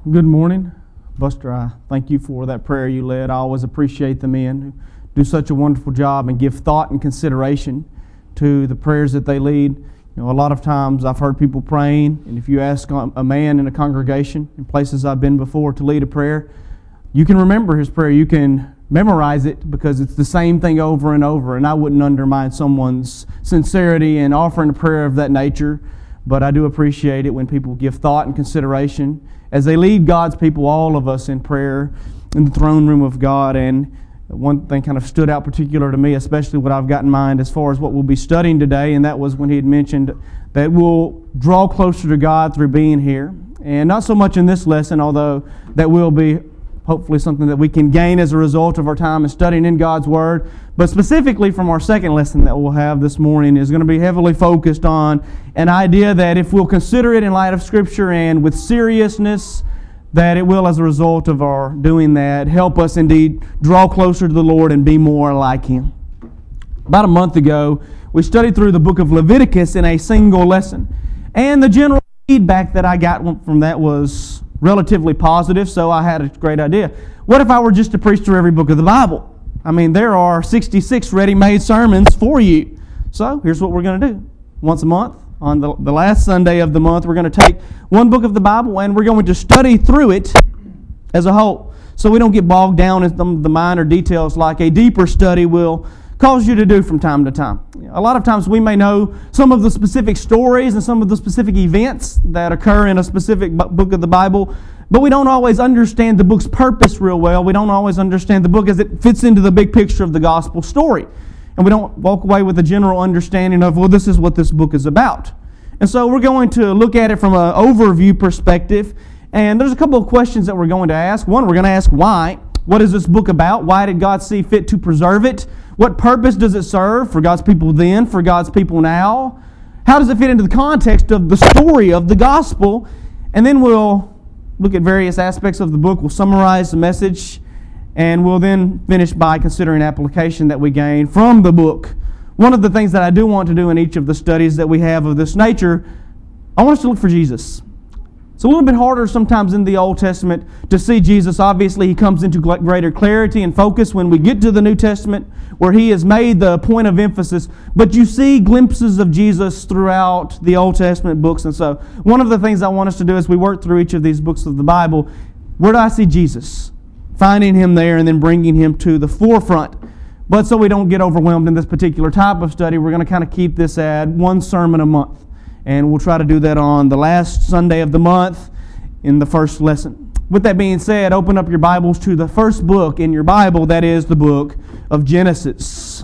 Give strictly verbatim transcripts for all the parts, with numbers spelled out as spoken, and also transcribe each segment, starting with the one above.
Good morning. Buster, I thank you for that prayer you led. I always appreciate the men who do such a wonderful job and give thought and consideration to the prayers that they lead. You know, a lot of times I've heard people praying, and if you ask a man in a congregation, in places I've been before, to lead a prayer, you can remember his prayer. You can memorize it because it's the same thing over and over, and I wouldn't undermine someone's sincerity in offering a prayer of that nature, but I do appreciate it when people give thought and consideration as they lead God's people, all of us, in prayer in the throne room of God. And one thing kind of stood out particular to me, especially what I've got in mind as far as what we'll be studying today, and that was when he had mentioned that we'll draw closer to God through being here. And not so much in this lesson, although that will be hopefully something that we can gain as a result of our time in studying in God's Word. But specifically from our second lesson that we'll have this morning is going to be heavily focused on an idea that if we'll consider it in light of Scripture and with seriousness, that it will, as a result of our doing that, help us indeed draw closer to the Lord and be more like Him. About a month ago, we studied through the book of Leviticus in a single lesson. And the general feedback that I got from that was relatively positive, so I had a great idea. What if I were just to preach through every book of the Bible? I mean, there are sixty-six ready-made sermons for you. So here's what we're going to do. Once a month, on the, the last Sunday of the month, we're going to take one book of the Bible and we're going to study through it as a whole, so we don't get bogged down in some of the minor details like a deeper study will cause you to do from time to time. A lot of times we may know some of the specific stories and some of the specific events that occur in a specific book of the Bible, but we don't always understand the book's purpose real well. We don't always understand the book as it fits into the big picture of the gospel story. And we don't walk away with a general understanding of, well, this is what this book is about. And so we're going to look at it from an overview perspective, and there's a couple of questions that we're going to ask. One, we're going to ask why. What is this book about? Why did God see fit to preserve it? What purpose does it serve for God's people then, for God's people now? How does it fit into the context of the story of the gospel? And then we'll look at various aspects of the book. We'll summarize the message, and we'll then finish by considering application that we gain from the book. One of the things that I do want to do in each of the studies that we have of this nature, I want us to look for Jesus. It's a little bit harder sometimes in the Old Testament to see Jesus. Obviously, He comes into greater clarity and focus when we get to the New Testament, where He has made the point of emphasis. But you see glimpses of Jesus throughout the Old Testament books. And so one of the things I want us to do as we work through each of these books of the Bible, where do I see Jesus? Finding Him there and then bringing Him to the forefront. But so we don't get overwhelmed in this particular type of study, we're going to kind of keep this at one sermon a month. And we'll try to do that on the last Sunday of the month in the first lesson. With that being said, open up your Bibles to the first book in your Bible, that is the book of Genesis.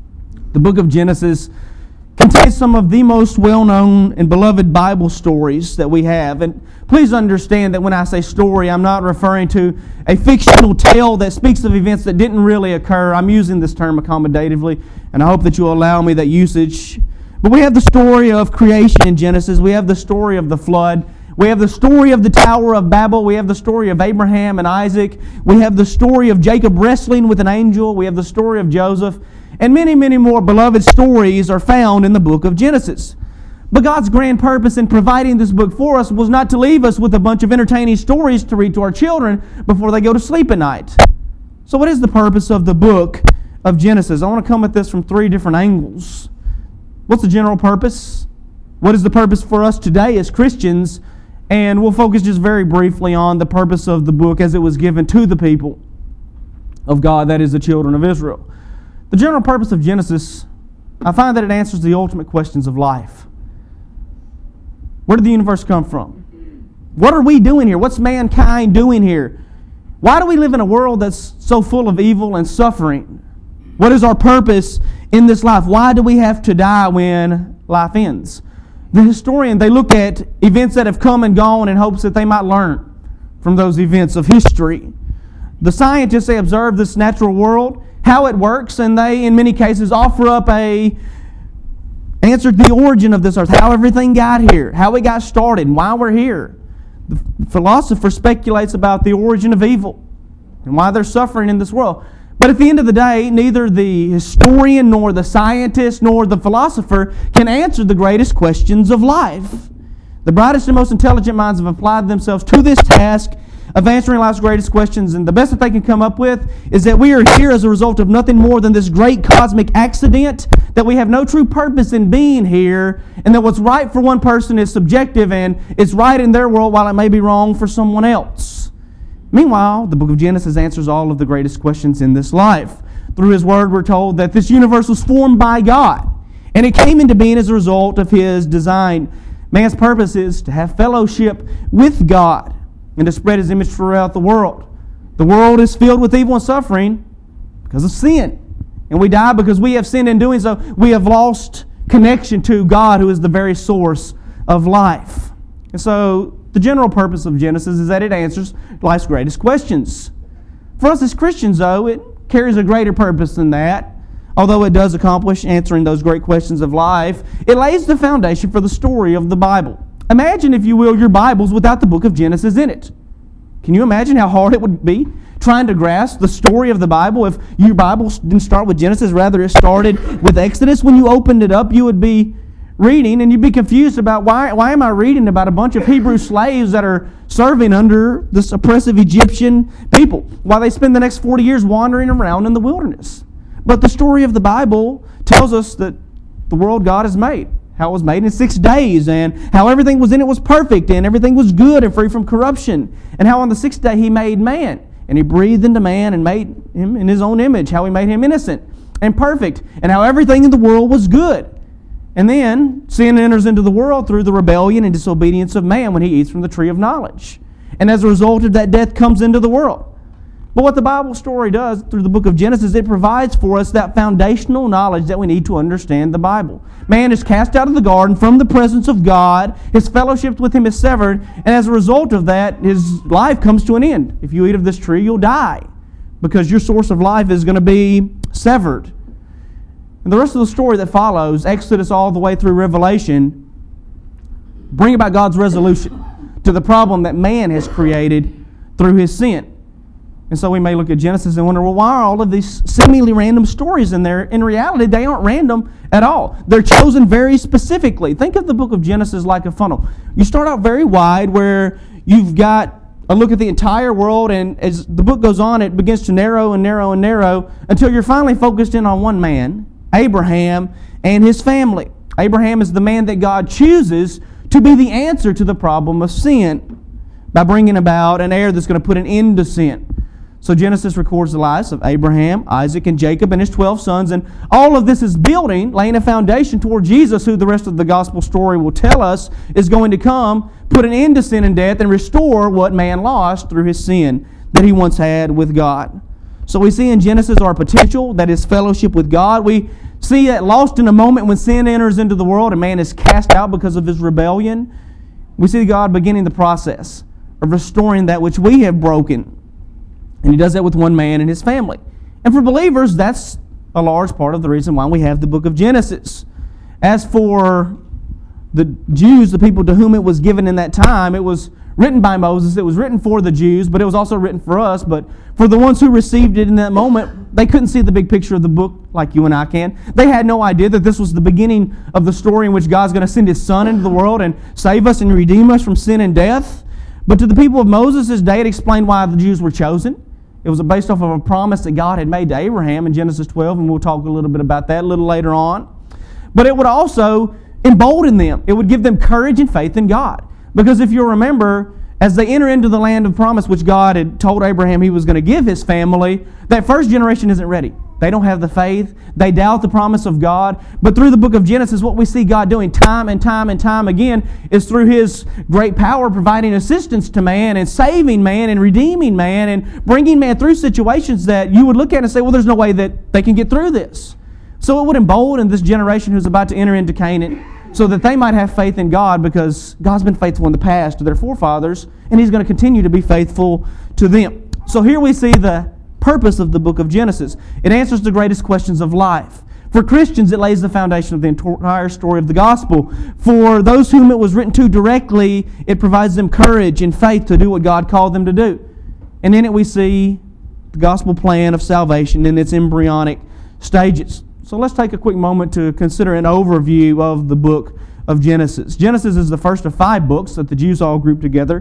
The book of Genesis contains some of the most well-known and beloved Bible stories that we have. And please understand that when I say story, I'm not referring to a fictional tale that speaks of events that didn't really occur. I'm using this term accommodatively, and I hope that you'll allow me that usage. But we have the story of creation in Genesis. We have the story of the flood. We have the story of the Tower of Babel. We have the story of Abraham and Isaac. We have the story of Jacob wrestling with an angel. We have the story of Joseph. And many, many more beloved stories are found in the book of Genesis. But God's grand purpose in providing this book for us was not to leave us with a bunch of entertaining stories to read to our children before they go to sleep at night. So what is the purpose of the book of Genesis? I want to come at this from three different angles. What's the general purpose? What is the purpose for us today as Christians? And we'll focus just very briefly on the purpose of the book as it was given to the people of God, that is the children of Israel. The general purpose of Genesis, I find that it answers the ultimate questions of life. Where did the universe come from? What are we doing here? What's mankind doing here? Why do we live in a world that's so full of evil and suffering? What is our purpose in this life? Why do we have to die when life ends? The historian, they look at events that have come and gone in hopes that they might learn from those events of history. The scientists, they observe this natural world, how it works, and they, in many cases, offer up a answer to the origin of this earth, how everything got here, how it got started, and why we're here. The philosopher speculates about the origin of evil and why there's suffering in this world. But at the end of the day, neither the historian nor the scientist nor the philosopher can answer the greatest questions of life. The brightest and most intelligent minds have applied themselves to this task, of answering life's greatest questions. And the best that they can come up with is that we are here as a result of nothing more than this great cosmic accident, that we have no true purpose in being here, and that what's right for one person is subjective and it's right in their world while it may be wrong for someone else. Meanwhile, the book of Genesis answers all of the greatest questions in this life. Through His Word, we're told that this universe was formed by God, and it came into being as a result of His design. Man's purpose is to have fellowship with God and to spread His image throughout the world. The world is filled with evil and suffering because of sin. And we die because we have sinned. In doing so, we have lost connection to God, who is the very source of life. And so, the general purpose of Genesis is that it answers life's greatest questions. For us as Christians, though, it carries a greater purpose than that. Although it does accomplish answering those great questions of life, it lays the foundation for the story of the Bible. Imagine, if you will, your Bibles without the book of Genesis in it. Can you imagine how hard it would be trying to grasp the story of the Bible if your Bible didn't start with Genesis, rather it started with Exodus? When you opened it up, you would be reading and you'd be confused about why, why am I reading about a bunch of Hebrew slaves that are serving under this oppressive Egyptian people while they spend the next forty years wandering around in the wilderness. But the story of the Bible tells us that the world God has made, how it was made in six days, and how everything was in it was perfect, and everything was good and free from corruption, and how on the sixth day He made man, and He breathed into man and made him in His own image, how He made him innocent and perfect, and how everything in the world was good. And then sin enters into the world through the rebellion and disobedience of man when he eats from the tree of knowledge. And as a result of that, death comes into the world. But what the Bible story does through the book of Genesis, it provides for us that foundational knowledge that we need to understand the Bible. Man is cast out of the garden from the presence of God. His fellowship with Him is severed. And as a result of that, his life comes to an end. If you eat of this tree, you'll die, because your source of life is going to be severed. And the rest of the story that follows, Exodus all the way through Revelation, bring about God's resolution to the problem that man has created through his sin. And so we may look at Genesis and wonder, well, why are all of these seemingly random stories in there? In reality, they aren't random at all. They're chosen very specifically. Think of the book of Genesis like a funnel. You start out very wide, where you've got a look at the entire world, and as the book goes on, it begins to narrow and narrow and narrow until you're finally focused in on one man, Abraham, and his family. Abraham is the man that God chooses to be the answer to the problem of sin by bringing about an heir that's going to put an end to sin. So Genesis records the lives of Abraham, Isaac, and Jacob and his twelve sons, and all of this is building, laying a foundation toward Jesus, who the rest of the gospel story will tell us is going to come, put an end to sin and death, and restore what man lost through his sin that he once had with God. So we see in Genesis our potential, that is fellowship with God. We see that lost in a moment when sin enters into the world and man is cast out because of his rebellion. We see God beginning the process of restoring that which we have broken. And He does that with one man and his family. And for believers, that's a large part of the reason why we have the book of Genesis. As for the Jews, the people to whom it was given in that time, it was written by Moses. It was written for the Jews, but it was also written for us. But for the ones who received it in that moment, they couldn't see the big picture of the book like you and I can. They had no idea that this was the beginning of the story in which God's going to send His Son into the world and save us and redeem us from sin and death. But to the people of Moses' day, it explained why the Jews were chosen. It was based off of a promise that God had made to Abraham in Genesis twelve, and we'll talk a little bit about that a little later on. But it would also embolden them. It would give them courage and faith in God. Because if you'll remember, as they enter into the land of promise, which God had told Abraham He was going to give his family, that first generation isn't ready. They don't have the faith. They doubt the promise of God. But through the book of Genesis, what we see God doing time and time and time again is through His great power providing assistance to man and saving man and redeeming man and bringing man through situations that you would look at and say, well, there's no way that they can get through this. So it would embolden this generation who's about to enter into Canaan so that they might have faith in God, because God's been faithful in the past to their forefathers, and He's going to continue to be faithful to them. So here we see the purpose of the book of Genesis. It answers the greatest questions of life. For Christians, it lays the foundation of the entire story of the gospel. For those whom it was written to directly, it provides them courage and faith to do what God called them to do. And in it we see the gospel plan of salvation in its embryonic stages. So let's take a quick moment to consider an overview of the book of Genesis. Genesis is the first of five books that the Jews all grouped together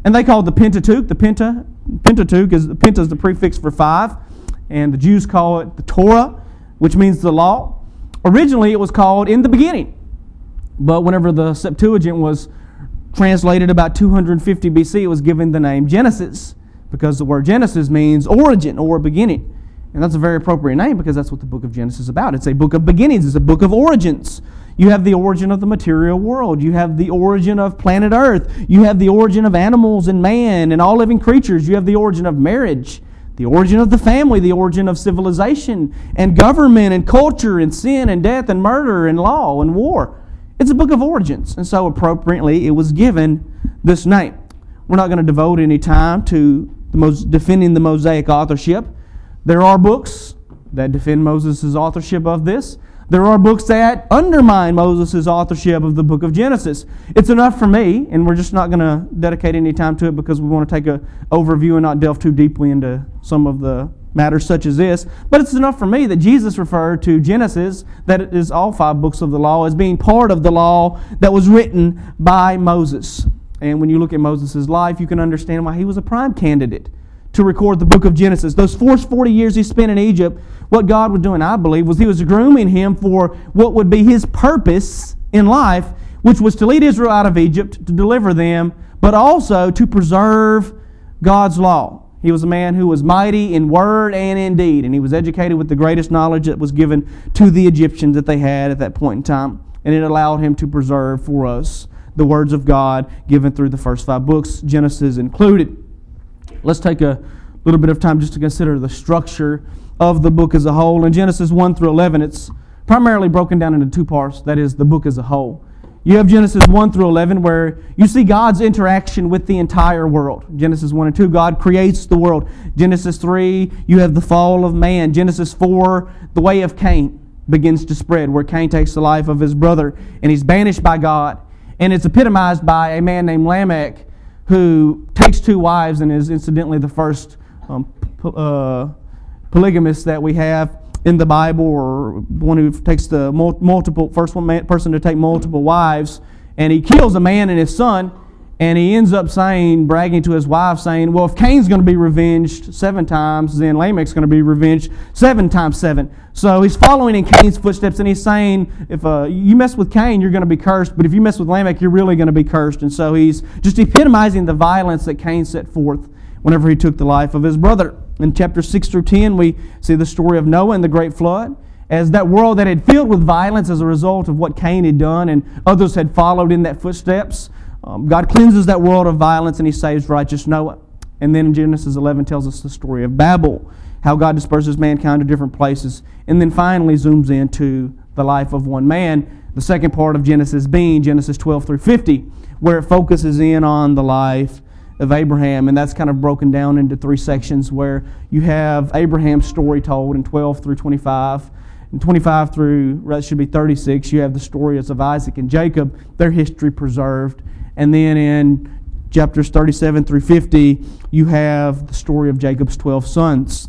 And they called the Pentateuch, the Penta, Pentateuch is, Penta is the prefix for five, and the Jews call it the Torah, which means the law. Originally it was called in the beginning, but whenever the Septuagint was translated about two hundred fifty B C, it was given the name Genesis, because the word Genesis means origin or beginning. And that's a very appropriate name because that's what the book of Genesis is about. It's a book of beginnings. It's a book of origins. You have the origin of the material world. You have the origin of planet Earth. You have the origin of animals and man and all living creatures. You have the origin of marriage, the origin of the family, the origin of civilization and government and culture and sin and death and murder and law and war. It's a book of origins. And so appropriately it was given this name. We're not going to devote any time to the most defending the Mosaic authorship. There are books that defend Moses' authorship of this. There are books that undermine Moses' authorship of the book of Genesis. It's enough for me, and we're just not going to dedicate any time to it because we want to take an overview and not delve too deeply into some of the matters such as this. But it's enough for me that Jesus referred to Genesis, that it is all five books of the law, as being part of the law that was written by Moses. And when you look at Moses' life, you can understand why he was a prime candidate to record the book of Genesis. Those first forty years he spent in Egypt, what God was doing, I believe, was He was grooming him for what would be His purpose in life, which was to lead Israel out of Egypt, to deliver them, but also to preserve God's law. He was a man who was mighty in word and in deed, and he was educated with the greatest knowledge that was given to the Egyptians that they had at that point in time, and it allowed him to preserve for us the words of God given through the first five books, Genesis included. Let's take a little bit of time just to consider the structure of the book as a whole. In Genesis one through eleven, it's primarily broken down into two parts. That is, the book as a whole. You have Genesis one through eleven where you see God's interaction with the entire world. Genesis one and two, God creates the world. Genesis three, you have the fall of man. Genesis four, the way of Cain begins to spread, where Cain takes the life of his brother and he's banished by God. And it's epitomized by a man named Lamech, who takes two wives and is incidentally the first um, uh, polygamist that we have in the Bible, or one who takes the multiple first one man, person to take multiple wives, and he kills a man and his son, and he ends up saying, bragging to his wife, saying, well, if Cain's going to be revenged seven times, then Lamech's going to be revenged seven times seven. So he's following in Cain's footsteps, and he's saying, if uh, you mess with Cain, you're going to be cursed, but if you mess with Lamech, you're really going to be cursed. And so he's just epitomizing the violence that Cain set forth whenever he took the life of his brother. In chapter six through ten, we see the story of Noah and the great flood, as that world that had filled with violence as a result of what Cain had done, and others had followed in that footsteps. Um, God cleanses that world of violence, and He saves righteous Noah. And then in Genesis eleven tells us the story of Babel, how God disperses mankind to different places, and then finally zooms into the life of one man. The second part of Genesis being Genesis twelve through fifty, where it focuses in on the life of Abraham, and that's kind of broken down into three sections, where you have Abraham's story told in twelve through twenty-five. In twenty-five through, that should be thirty-six, you have the stories of Isaac and Jacob, their history preserved. And then in chapters thirty-seven through fifty, you have the story of Jacob's twelve sons.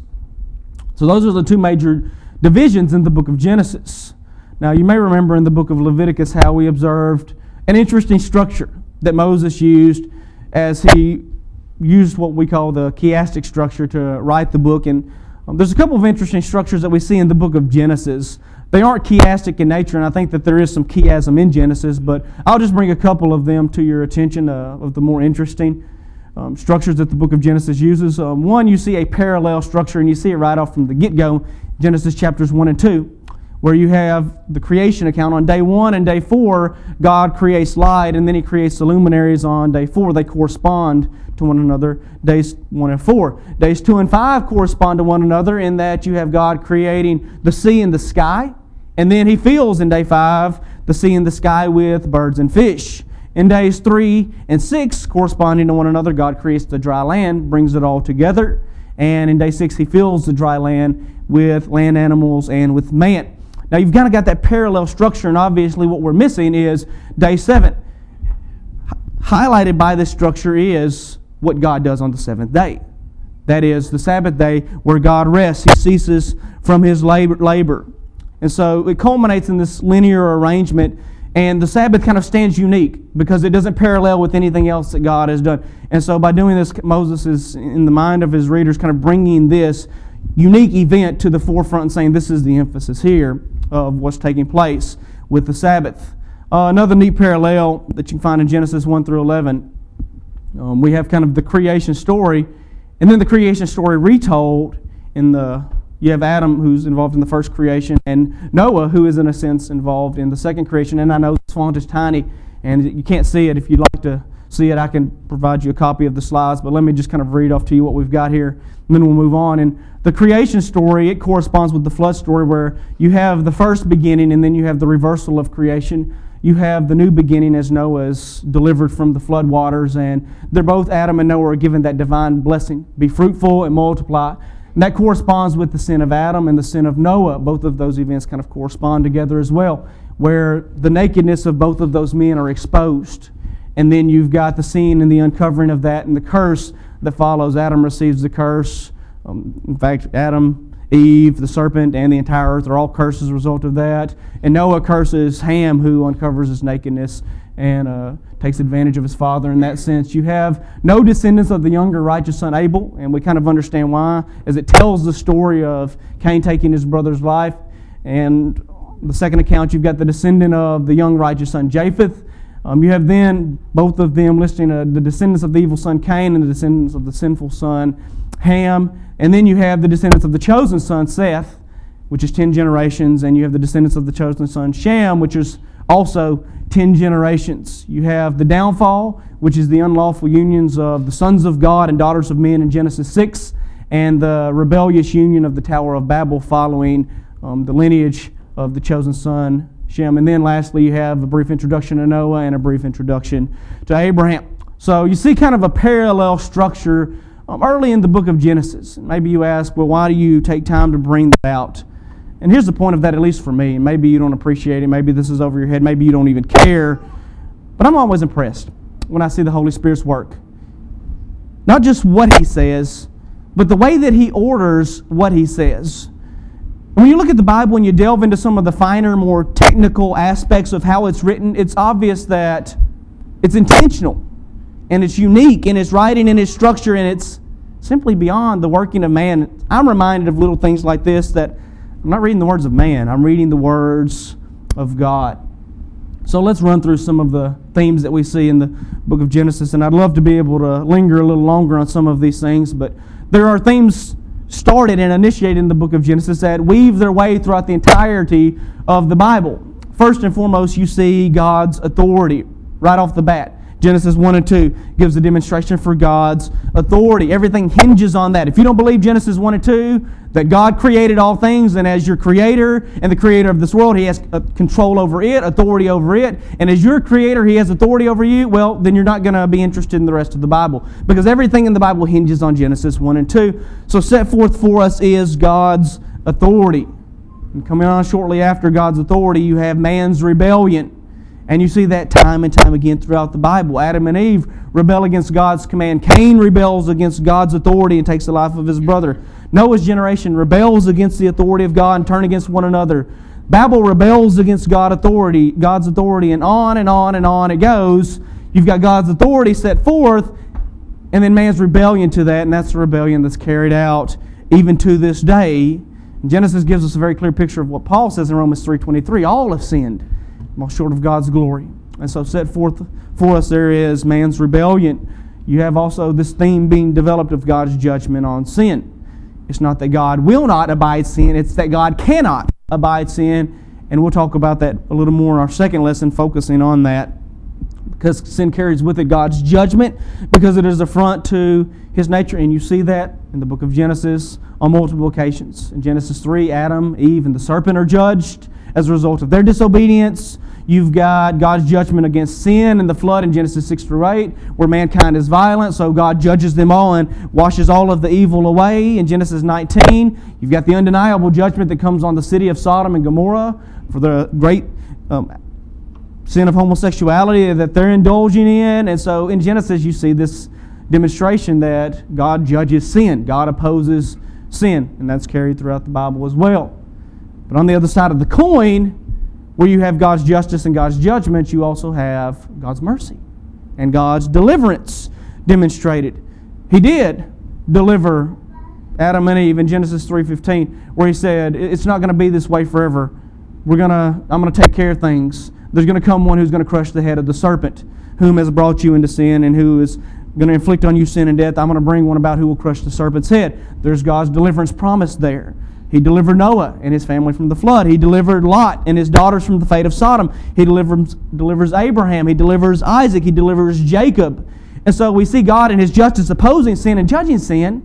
So those are the two major divisions in the book of Genesis. Now you may remember in the book of Leviticus how we observed an interesting structure that Moses used as he used what we call the chiastic structure to write the book. And um, there's a couple of interesting structures that we see in the book of Genesis. They aren't chiastic in nature, and I think that there is some chiasm in Genesis, but I'll just bring a couple of them to your attention, uh, of the more interesting um, structures that the book of Genesis uses. Um, one, you see a parallel structure, and you see it right off from the get-go, Genesis chapters one and two, where you have the creation account. On day one and day four, God creates light, and then He creates the luminaries on day four. They correspond to one another, days one and four. Days two and five correspond to one another in that you have God creating the sea and the sky, and then He fills in day five the sea and the sky with birds and fish. In days three and six, corresponding to one another, God creates the dry land, brings it all together, and in day six He fills the dry land with land animals and with man. Now you've kind of got that parallel structure, and obviously what we're missing is day seven. Highlighted by this structure is what God does on the seventh day. That is the Sabbath day where God rests. He ceases from His labor. labor. And so it culminates in this linear arrangement And the Sabbath kind of stands unique because it doesn't parallel with anything else that God has done. And so by doing this, Moses is, in the mind of his readers, kind of bringing this unique event to the forefront and saying this is the emphasis here of what's taking place with the Sabbath. Uh, another neat parallel that you can find in Genesis one through eleven, um, we have kind of the creation story, and then the creation story retold in the You have Adam, who's involved in the first creation, and Noah, who is in a sense involved in the second creation. And I know this font is tiny, and you can't see it. If you'd like to see it, I can provide you a copy of the slides, but let me just kind of read off to you what we've got here, and then we'll move on. And the creation story, it corresponds with the flood story, where you have the first beginning, and then you have the reversal of creation. You have the new beginning as Noah is delivered from the flood waters, and they're both, Adam and Noah, are given that divine blessing, be fruitful and multiply. And that corresponds with the sin of Adam and the sin of Noah. Both of those events kind of correspond together as well, where the nakedness of both of those men are exposed. And then you've got the sin and the uncovering of that and the curse that follows. Adam receives the curse. Um, in fact, Adam, Eve, the serpent, and the entire earth are all cursed as a result of that. And Noah curses Ham, who uncovers his nakedness and uh, takes advantage of his father in that sense. You have no descendants of the younger righteous son Abel, and we kind of understand why, as it tells the story of Cain taking his brother's life. And the second account, you've got the descendant of the young righteous son Japheth. Um, you have then both of them listing uh, the descendants of the evil son Cain and the descendants of the sinful son Ham. And then you have the descendants of the chosen son Seth, which is ten generations, and you have the descendants of the chosen son Shem, which is also ten generations. You have the downfall, which is the unlawful unions of the sons of God and daughters of men in Genesis six, and the rebellious union of the Tower of Babel following um, the lineage of the chosen son Shem. And then lastly, you have a brief introduction to Noah and a brief introduction to Abraham. So you see kind of a parallel structure um, early in the book of Genesis. Maybe you ask, well, why do you take time to bring that out? And here's the point of that, at least for me. Maybe you don't appreciate it. Maybe this is over your head. Maybe you don't even care. But I'm always impressed when I see the Holy Spirit's work. Not just what He says, but the way that He orders what He says. When you look at the Bible and you delve into some of the finer, more technical aspects of how it's written, it's obvious that it's intentional, and it's unique in its writing and its structure, and it's simply beyond the working of man. I'm reminded of little things like this, that I'm not reading the words of man, I'm reading the words of God. So let's run through some of the themes that we see in the book of Genesis, and I'd love to be able to linger a little longer on some of these things, but there are themes started and initiated in the book of Genesis that weave their way throughout the entirety of the Bible. First and foremost, you see God's authority right off the bat. Genesis one and two gives a demonstration for God's authority. Everything hinges on that. If you don't believe Genesis one and two, that God created all things, and as your creator and the creator of this world, He has control over it, authority over it, and as your creator, He has authority over you, well, then you're not going to be interested in the rest of the Bible, because everything in the Bible hinges on Genesis one and two. So set forth for us is God's authority. And coming on shortly after God's authority, you have man's rebellion. And you see that time and time again throughout the Bible. Adam and Eve rebel against God's command. Cain rebels against God's authority and takes the life of his brother. Noah's generation rebels against the authority of God and turn against one another. Babel rebels against God authority, God's authority, and on and on and on it goes. You've got God's authority set forth, and then man's rebellion to that, and that's the rebellion that's carried out even to this day. And Genesis gives us a very clear picture of what Paul says in Romans three twenty-three. All have sinned, fall short of God's glory. And so set forth for us there is man's rebellion. You have also this theme being developed of God's judgment on sin. It's not that God will not abide sin, it's that God cannot abide sin. And we'll talk about that a little more in our second lesson, focusing on that. Because sin carries with it God's judgment, because it is affront to His nature. And you see that in the book of Genesis on multiple occasions. In Genesis three, Adam, Eve, and the serpent are judged as a result of their disobedience. You've got God's judgment against sin in the flood in Genesis six through eight, where mankind is violent, so God judges them all and washes all of the evil away. In Genesis nineteen, you've got the undeniable judgment that comes on the city of Sodom and Gomorrah for the great um, sin of homosexuality that they're indulging in. And so in Genesis, you see this demonstration that God judges sin. God opposes sin, and that's carried throughout the Bible as well. But on the other side of the coin, where you have God's justice and God's judgment, you also have God's mercy and God's deliverance demonstrated. He did deliver Adam and Eve in Genesis three fifteen, where He said, it's not going to be this way forever. We're gonna, I'm going to take care of things. There's going to come one who's going to crush the head of the serpent, whom has brought you into sin and who is going to inflict on you sin and death. I'm going to bring one about who will crush the serpent's head. There's God's deliverance promised there. He delivered Noah and his family from the flood. He delivered Lot and his daughters from the fate of Sodom. He delivers, delivers Abraham. He delivers Isaac. He delivers Jacob. And so we see God in His justice opposing sin and judging sin,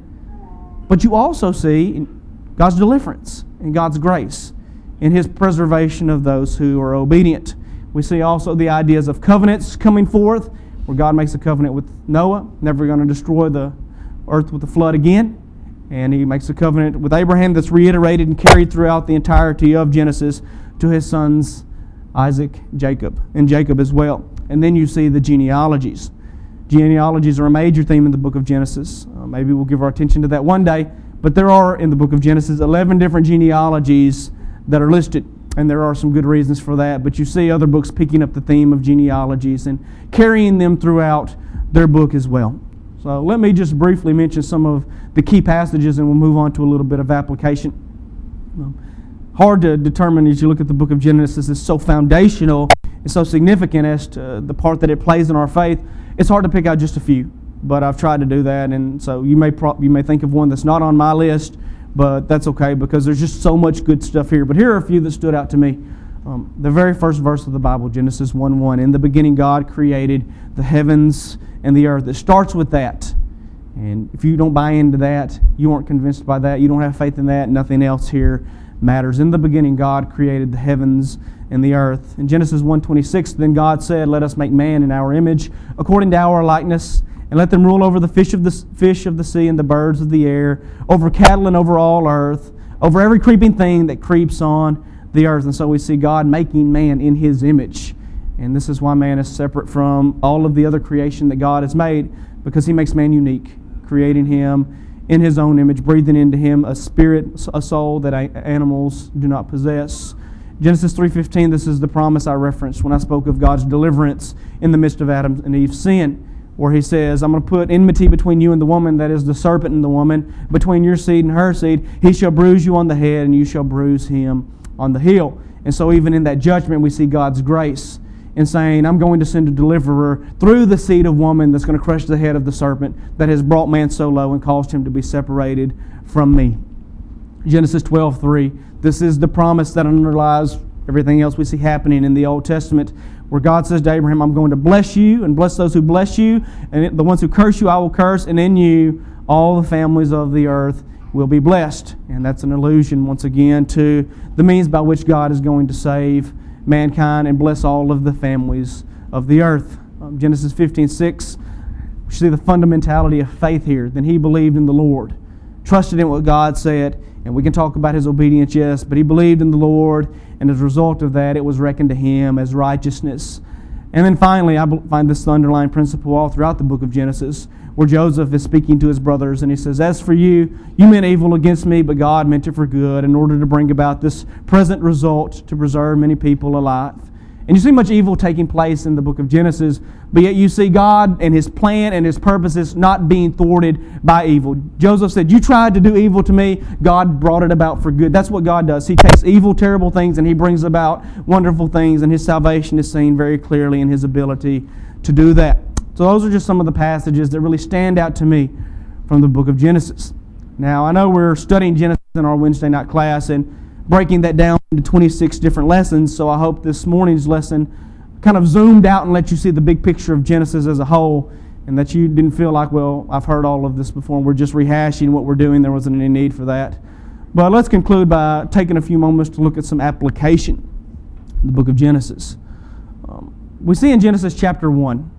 but you also see God's deliverance and God's grace in His preservation of those who are obedient. We see also the ideas of covenants coming forth, where God makes a covenant with Noah, never going to destroy the earth with the flood again. And He makes a covenant with Abraham that's reiterated and carried throughout the entirety of Genesis to his sons Isaac, Jacob, and Jacob as well. And then you see the genealogies. Genealogies are a major theme in the book of Genesis. Uh, maybe we'll give our attention to that one day. But there are, in the book of Genesis, eleven different genealogies that are listed. And there are some good reasons for that. But you see other books picking up the theme of genealogies and carrying them throughout their book as well. So let me just briefly mention some of the key passages and we'll move on to a little bit of application. Um, hard to determine as you look at the book of Genesis. It's so foundational and so significant as to the part that it plays in our faith. It's hard to pick out just a few, but I've tried to do that. And so you may pro- you may think of one that's not on my list, but that's okay because there's just so much good stuff here. But here are a few that stood out to me. Um, the very first verse of the Bible, Genesis one one. In the beginning God created the heavens and the earth. It starts with that. And if you don't buy into that, you aren't convinced by that, you don't have faith in that, nothing else here matters. In the beginning God created the heavens and the earth. In Genesis one twenty-six, then God said, let us make man in our image, according to our likeness, and let them rule over the fish of the fish of the sea and the birds of the air, over cattle and over all earth, over every creeping thing that creeps on the earth. And so we see God making man in His image. And this is why man is separate from all of the other creation that God has made, because He makes man unique, creating him in His own image, breathing into him a spirit, a soul that animals do not possess. Genesis three fifteen, this is the promise I referenced when I spoke of God's deliverance in the midst of Adam and Eve's sin, where He says, I'm going to put enmity between you and the woman, that is the serpent and the woman, between your seed and her seed. He shall bruise you on the head, and you shall bruise him on the heel. And so even in that judgment, we see God's grace in saying, I'm going to send a deliverer through the seed of woman that's going to crush the head of the serpent that has brought man so low and caused him to be separated from me. Genesis twelve three. This is the promise that underlies everything else we see happening in the Old Testament, where God says to Abraham, I'm going to bless you and bless those who bless you, and the ones who curse you I will curse, and in you all the families of the earth will be blessed. And that's an allusion once again to the means by which God is going to save mankind and bless all of the families of the earth. Um, Genesis fifteen six, we see the fundamentality of faith here. Then he believed in the Lord, trusted in what God said, and we can talk about his obedience, yes, but he believed in the Lord, and as a result of that, it was reckoned to him as righteousness. And then finally, I find this underlying principle all throughout the book of Genesis, where Joseph is speaking to his brothers, and he says, as for you, you meant evil against me, but God meant it for good in order to bring about this present result to preserve many people alive. And you see much evil taking place in the book of Genesis, but yet you see God and His plan and His purposes not being thwarted by evil. Joseph said, you tried to do evil to me, God brought it about for good. That's what God does. He takes evil, terrible things, and He brings about wonderful things, and His salvation is seen very clearly in His ability to do that. So those are just some of the passages that really stand out to me from the book of Genesis. Now, I know we're studying Genesis in our Wednesday night class and breaking that down into twenty-six different lessons, so I hope this morning's lesson kind of zoomed out and let you see the big picture of Genesis as a whole, and that you didn't feel like, well, I've heard all of this before and we're just rehashing what we're doing. There wasn't any need for that. But let's conclude by taking a few moments to look at some application in the book of Genesis. Um, we see in Genesis chapter one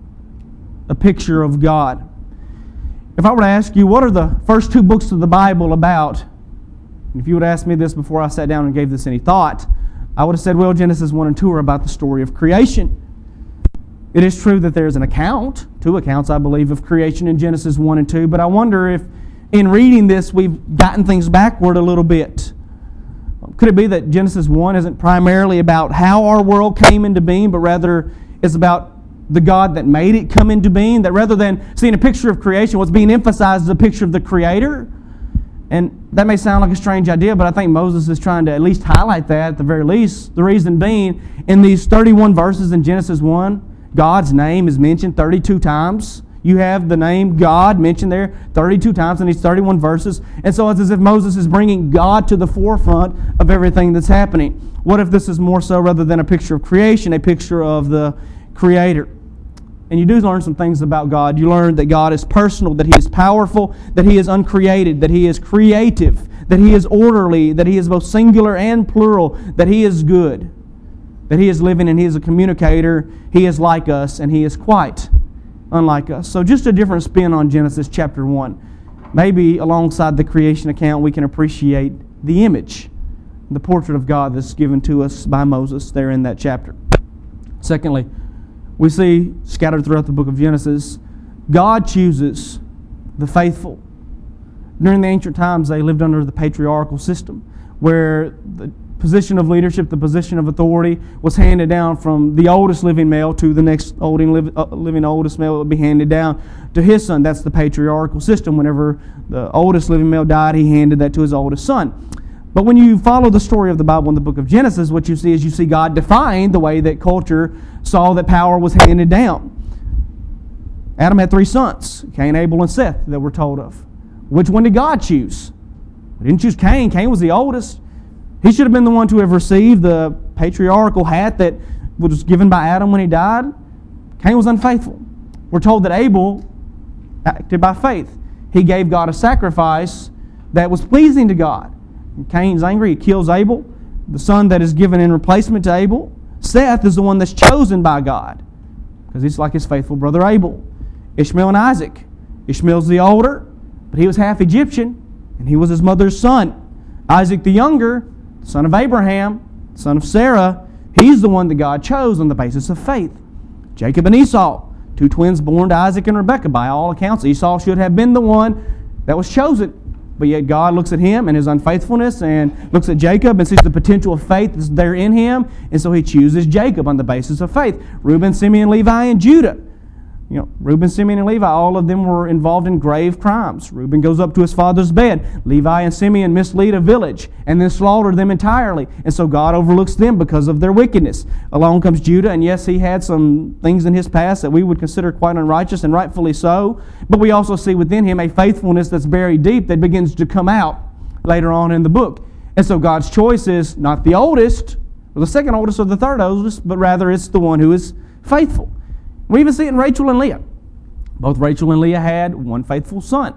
a picture of God. If I were to ask you, what are the first two books of the Bible about? And if you would ask me this before I sat down and gave this any thought, I would have said, well, Genesis one and two are about the story of creation. It is true that there's an account, two accounts, I believe, of creation in Genesis one and two, but I wonder if in reading this we've gotten things backward a little bit. Could it be that Genesis one isn't primarily about how our world came into being, but rather is about the God that made it come into being? That rather than seeing a picture of creation, what's being emphasized is a picture of the Creator? And that may sound like a strange idea, but I think Moses is trying to at least highlight that at the very least. The reason being, in these thirty-one verses in Genesis one, God's name is mentioned thirty-two times. You have the name God mentioned there thirty-two times in these thirty-one verses. And so it's as if Moses is bringing God to the forefront of everything that's happening. What if this is more so, rather than a picture of creation, a picture of the Creator? And you do learn some things about God. You learn that God is personal, that He is powerful, that He is uncreated, that He is creative, that He is orderly, that He is both singular and plural, that He is good, that He is living and He is a communicator. He is like us, and He is quite unlike us. So just a different spin on Genesis chapter one. Maybe alongside the creation account, we can appreciate the image, the portrait of God that's given to us by Moses there in that chapter. Secondly, we see scattered throughout the book of Genesis, God chooses the faithful. During the ancient times, they lived under the patriarchal system, where the position of leadership, the position of authority, was handed down from the oldest living male to the next olding, living oldest male. It would be handed down to his son. That's the patriarchal system. Whenever the oldest living male died, he handed that to his oldest son. But when you follow the story of the Bible in the book of Genesis, what you see is you see God define the way that culture saw that power was handed down. Adam had three sons, Cain, Abel, and Seth, that we're told of. Which one did God choose? He didn't choose Cain. Cain was the oldest. He should have been the one to have received the patriarchal hat that was given by Adam when he died. Cain was unfaithful. We're told that Abel acted by faith. He gave God a sacrifice that was pleasing to God. Cain's angry. He kills Abel, the son that is given in replacement to Abel. Seth is the one that's chosen by God because he's like his faithful brother Abel. Ishmael and Isaac. Ishmael's the older, but he was half Egyptian, and he was his mother's son. Isaac the younger, son of Abraham, son of Sarah, he's the one that God chose on the basis of faith. Jacob and Esau, two twins born to Isaac and Rebekah. By all accounts, Esau should have been the one that was chosen. But yet God looks at him and his unfaithfulness and looks at Jacob and sees the potential of faith that's there in him. And so He chooses Jacob on the basis of faith. Reuben, Simeon, Levi, and Judah. You know, Reuben, Simeon, and Levi, all of them were involved in grave crimes. Reuben goes up to his father's bed. Levi and Simeon mislead a village and then slaughter them entirely. And so God overlooks them because of their wickedness. Along comes Judah, and yes, he had some things in his past that we would consider quite unrighteous, and rightfully so. But we also see within him a faithfulness that's buried deep that begins to come out later on in the book. And so God's choice is not the oldest, or the second oldest, or the third oldest, but rather it's the one who is faithful. We even see it in Rachel and Leah. Both Rachel and Leah had one faithful son.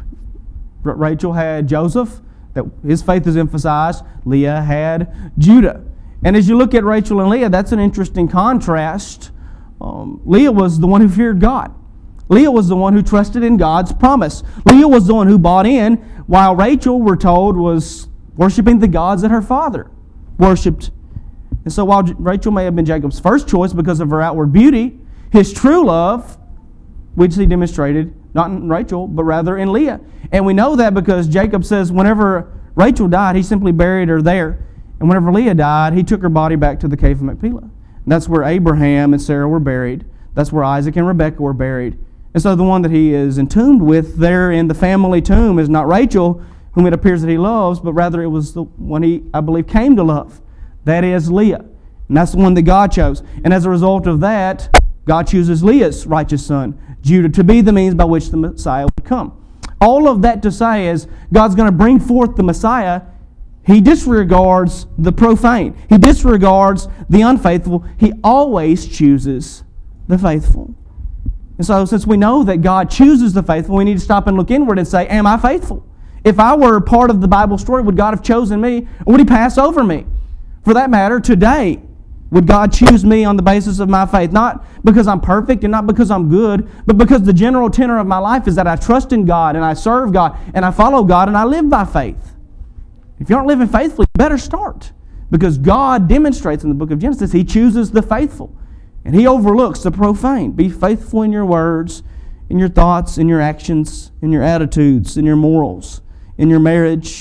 Rachel had Joseph, that his faith is emphasized. Leah had Judah. And as you look at Rachel and Leah, that's an interesting contrast. Um, Leah was the one who feared God. Leah was the one who trusted in God's promise. Leah was the one who bought in, while Rachel, we're told, was worshiping the gods that her father worshipped. And so while Rachel may have been Jacob's first choice because of her outward beauty, his true love, which he demonstrated, not in Rachel, but rather in Leah. And we know that because Jacob says whenever Rachel died, he simply buried her there. And whenever Leah died, he took her body back to the cave of Machpelah. And that's where Abraham and Sarah were buried. That's where Isaac and Rebekah were buried. And so the one that he is entombed with there in the family tomb is not Rachel, whom it appears that he loves, but rather it was the one he, I believe, came to love. That is Leah. And that's the one that God chose. And as a result of that, God chooses Leah's righteous son, Judah, to be the means by which the Messiah would come. All of that to say is God's going to bring forth the Messiah. He disregards the profane. He disregards the unfaithful. He always chooses the faithful. And so since we know that God chooses the faithful, we need to stop and look inward and say, am I faithful? If I were part of the Bible story, would God have chosen me, or would He pass over me? For that matter, today, would God choose me on the basis of my faith? Not because I'm perfect and not because I'm good, but because the general tenor of my life is that I trust in God and I serve God and I follow God and I live by faith. If you aren't living faithfully, you better start. Because God demonstrates in the book of Genesis, He chooses the faithful. And He overlooks the profane. Be faithful in your words, in your thoughts, in your actions, in your attitudes, in your morals, in your marriage,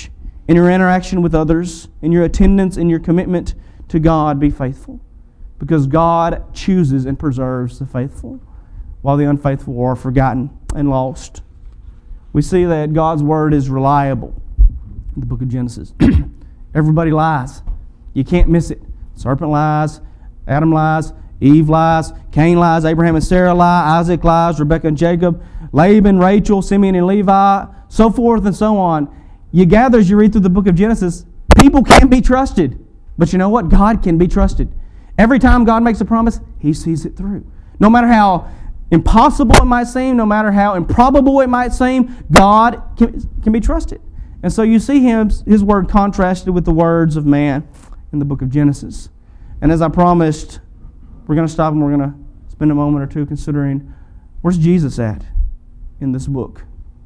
In your interaction with others, in your attendance, in your commitment to God, be faithful. Because God chooses and preserves the faithful, while the unfaithful are forgotten and lost. We see that God's Word is reliable in the book of Genesis. Everybody lies. You can't miss it. Serpent lies, Adam lies, Eve lies, Cain lies, Abraham and Sarah lie, Isaac lies, Rebekah and Jacob, Laban, Rachel, Simeon and Levi, so forth and so on. You gather as you read through the book of Genesis, people can be trusted. But you know what? God can be trusted. Every time God makes a promise, He sees it through. No matter how impossible it might seem, no matter how improbable it might seem, God can, can be trusted. And so you see him, His Word contrasted with the words of man in the book of Genesis. And as I promised, we're going to stop and we're going to spend a moment or two considering, where's Jesus at in this book?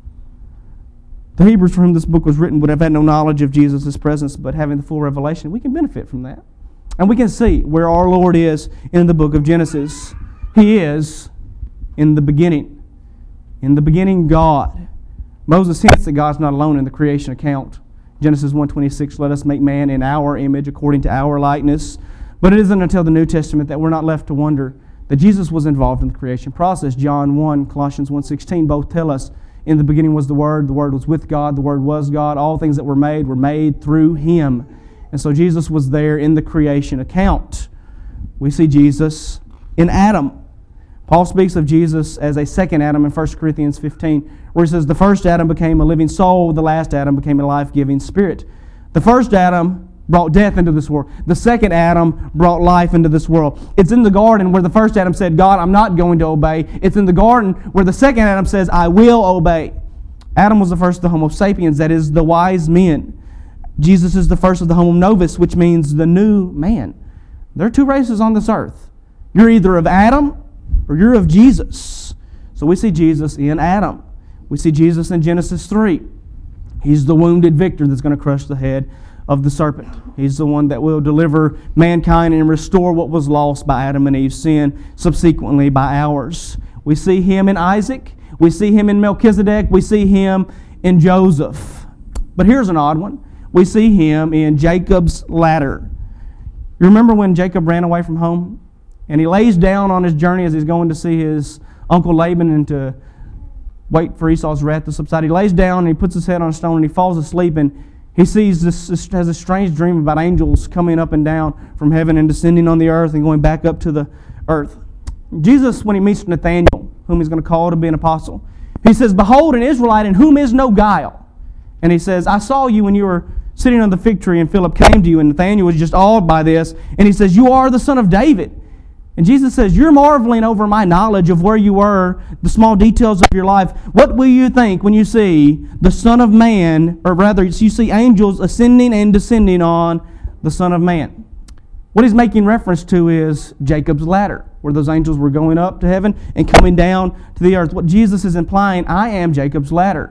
The Hebrews for whom this book was written would have had no knowledge of Jesus' presence, but having the full revelation, we can benefit from that. And we can see where our Lord is in the book of Genesis. He is in the beginning. In the beginning, God. Moses hints that God's not alone in the creation account. Genesis one twenty-six, let us make man in our image according to our likeness. But it isn't until the New Testament that we're not left to wonder that Jesus was involved in the creation process. John one, Colossians one sixteen both tell us, in the beginning was the Word, the Word was with God, the Word was God. All things that were made were made through Him. And so Jesus was there in the creation account. We see Jesus in Adam. Paul speaks of Jesus as a second Adam in First Corinthians fifteen, where he says, the first Adam became a living soul, the last Adam became a life-giving spirit. The first Adam brought death into this world. The second Adam brought life into this world. It's in the garden where the first Adam said, God, I'm not going to obey. It's in the garden where the second Adam says, I will obey. Adam was the first of the Homo sapiens, that is, the wise men. Jesus is the first of the Homo novus, which means the new man. There are two races on this earth. You're either of Adam or you're of Jesus. So we see Jesus in Adam. We see Jesus in Genesis three. He's the wounded victor that's going to crush the head of the serpent. He's the one that will deliver mankind and restore what was lost by Adam and Eve's sin, subsequently by ours. We see Him in Isaac. We see Him in Melchizedek. We see Him in Joseph. But here's an odd one. We see Him in Jacob's ladder. You remember when Jacob ran away from home? And he lays down on his journey as he's going to see his uncle Laban and to wait for Esau's wrath to subside. He lays down and he puts his head on a stone and he falls asleep, and he sees this, has a strange dream about angels coming up and down from heaven and descending on the earth and going back up to the earth. Jesus, when he meets Nathanael, whom he's going to call to be an apostle, he says, behold, an Israelite in whom is no guile. And he says, I saw you when you were sitting on the fig tree and Philip came to you, and Nathanael was just awed by this. And he says, you are the son of David. And Jesus says, you're marveling over my knowledge of where you were, the small details of your life. What will you think when you see the Son of Man, or rather, you see angels ascending and descending on the Son of Man? What he's making reference to is Jacob's ladder, where those angels were going up to heaven and coming down to the earth. What Jesus is implying, I am Jacob's ladder.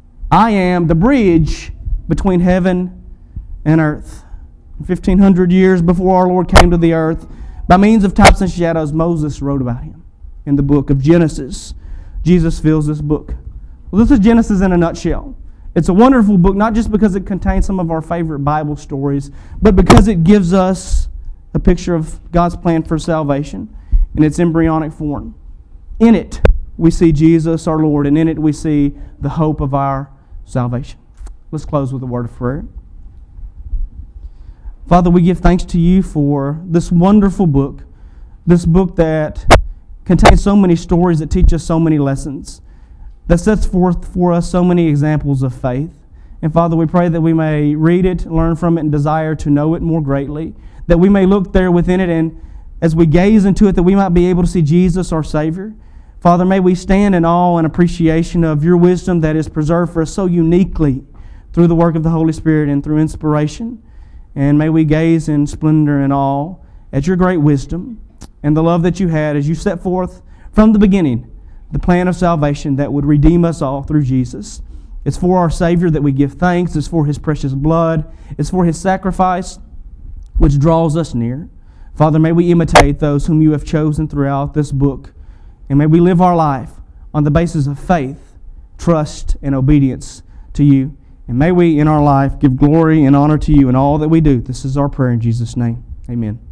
I am the bridge between heaven and earth. fifteen hundred years before our Lord came to the earth, by means of types and shadows, Moses wrote about Him in the book of Genesis. Jesus fills this book. Well, this is Genesis in a nutshell. It's a wonderful book, not just because it contains some of our favorite Bible stories, but because it gives us a picture of God's plan for salvation in its embryonic form. In it, we see Jesus, our Lord, and in it we see the hope of our salvation. Let's close with a word of prayer. Father, we give thanks to You for this wonderful book, this book that contains so many stories that teach us so many lessons, that sets forth for us so many examples of faith. And Father, we pray that we may read it, learn from it, and desire to know it more greatly, that we may look there within it, and as we gaze into it, that we might be able to see Jesus, our Savior. Father, may we stand in awe and appreciation of Your wisdom that is preserved for us so uniquely through the work of the Holy Spirit and through inspiration. And may we gaze in splendor and awe at Your great wisdom and the love that You had as You set forth from the beginning the plan of salvation that would redeem us all through Jesus. It's for our Savior that we give thanks. It's for His precious blood. It's for His sacrifice which draws us near. Father, may we imitate those whom You have chosen throughout this book. And may we live our life on the basis of faith, trust, and obedience to You. And may we in our life give glory and honor to you in all that we do. This is our prayer in Jesus' name. Amen.